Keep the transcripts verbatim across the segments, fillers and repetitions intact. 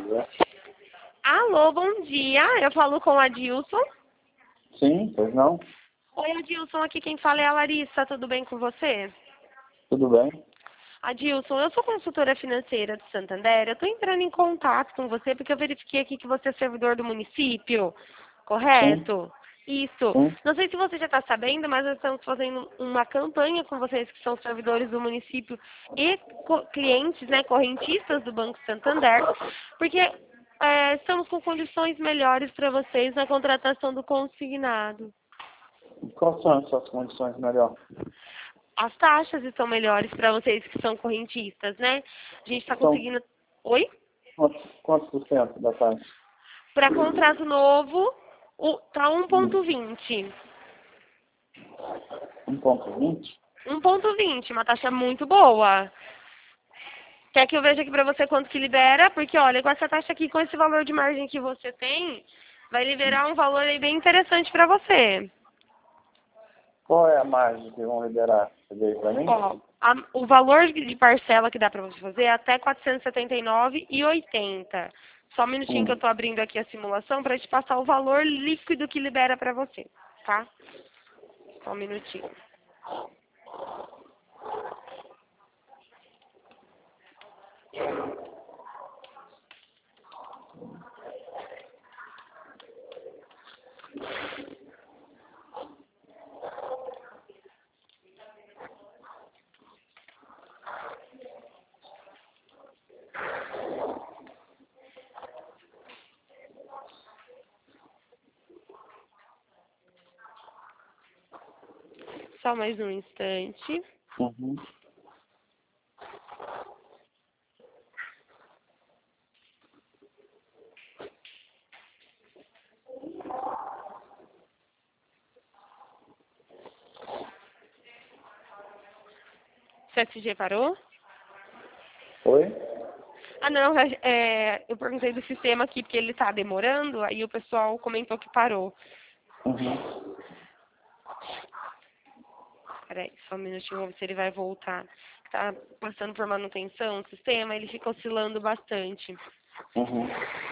dia. Alô, bom dia. Eu falo com a Adilson. Sim, pois não? Oi, Adilson. Aqui quem fala é a Larissa. Tudo bem com você? Tudo bem? Adilson, eu sou consultora financeira do Santander. Eu estou entrando em contato com você porque eu verifiquei aqui que você é servidor do município. Sim, Correto? Isso. sim. Não sei se você já está sabendo, mas nós estamos fazendo uma campanha com vocês que são servidores do município e co- clientes, né, correntistas do Banco Santander, porque é, estamos com condições melhores para vocês na contratação do consignado. Quais são as suas condições melhor? As taxas estão melhores para vocês que são correntistas, né? A gente está São conseguindo... Oi? quantos, quantos por cento da taxa? Para contrato novo, o, tá um Hum, ponto vinte. um ponto vinte? um ponto vinte, uma taxa muito boa. Quer que eu veja aqui para você quanto que libera? Porque, olha, com essa taxa aqui, com esse valor de margem que você tem, vai liberar um valor aí bem interessante para você. Qual é a margem que vão liberar? Você veio para mim? Ó, a- o valor de parcela que dá para você fazer é até quatrocentos e setenta e nove reais e oitenta centavos. Só um minutinho que eu Hum. estou abrindo aqui a simulação para te passar o valor líquido que libera para você, tá? Só um minutinho. Só mais um instante. Uhum. C S G parou? Oi? Ah, não, é, eu perguntei do sistema aqui porque ele está demorando, aí o pessoal comentou que parou. Uhum. Peraí, só um minutinho, vamos ver se ele vai voltar. Tá passando por manutenção o sistema, ele fica oscilando bastante. Uhum.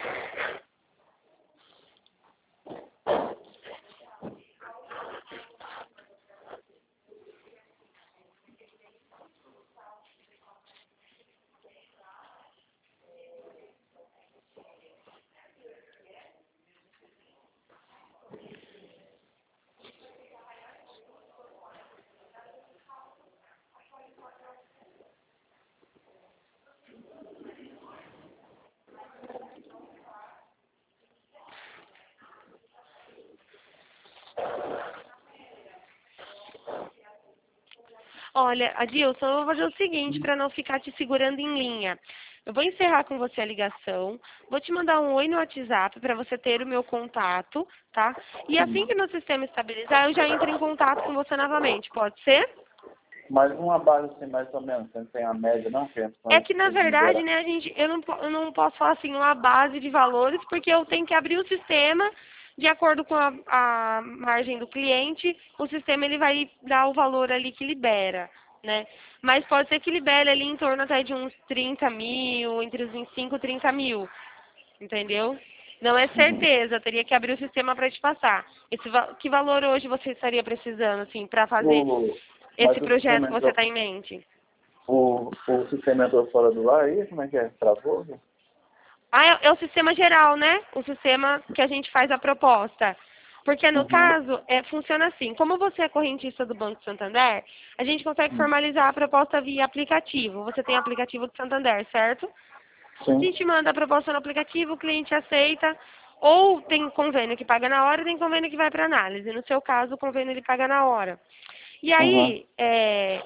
Olha, Adilson, eu vou fazer o seguinte para não ficar te segurando em linha. Eu vou encerrar com você a ligação, vou te mandar um oi no WhatsApp para você ter o meu contato, tá? E assim que meu sistema estabilizar, eu já entro em contato com você novamente, pode ser? Mas uma base assim, mais ou menos, você não tem a média, não? Que É que, na tem que verdade, liberar. né, a gente, eu não, po- eu não posso falar assim uma base de valores, porque eu tenho que abrir o sistema de acordo com a, a margem do cliente, o sistema ele vai dar o valor ali que libera, né? Mas pode ser que libere ali em torno até de uns trinta mil, entre os vinte e cinco e trinta mil, entendeu? Não é Uhum. certeza, eu teria que abrir o sistema para te passar. Esse, va- que valor hoje você estaria precisando, assim, para fazer O, esse mas o projeto sistema que você entrou, está em mente? o, o sistema entrou fora do ar aí? Como é que é? Travou? Ah, é, é o sistema geral, né? O sistema que a gente faz a proposta. Porque, no Uhum. caso, é, funciona assim. Como você é correntista do Banco Santander, a gente consegue Uhum. formalizar a proposta via aplicativo. Você tem aplicativo do Santander, certo? A Sim. gente manda a proposta no aplicativo, o cliente aceita. Ou tem convênio que paga na hora, tem convênio que vai para análise. No seu caso, o convênio ele paga na hora. E Uhum. aí, é,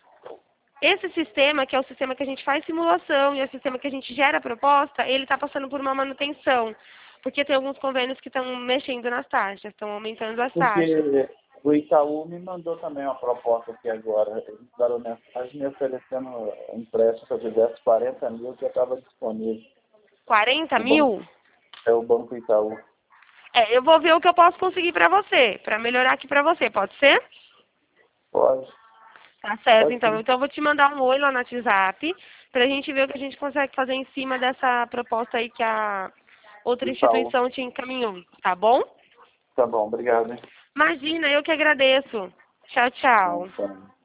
esse sistema, que é o sistema que a gente faz simulação e é o sistema que a gente gera a proposta, ele está passando por uma manutenção. Porque tem alguns convênios que estão mexendo nas taxas, estão aumentando as taxas. Porque o Itaú me mandou também uma proposta aqui agora. Eles mandaram mensagem me oferecendo um empréstimo se eu tivesse quarenta mil que estava disponível. quarenta O banco, mil? é o Banco Itaú. É, eu vou ver o que eu posso conseguir para você, para melhorar aqui para você, pode ser? Pode, Tá certo, pode então. sim. Então eu vou te mandar um oi lá no WhatsApp. pra gente ver o que a gente consegue fazer em cima dessa proposta aí que a outra Tá bom. instituição te encaminhou, tá bom? Tá bom, obrigado, hein? Imagina, eu que agradeço. Tchau, Não, tchau. tá.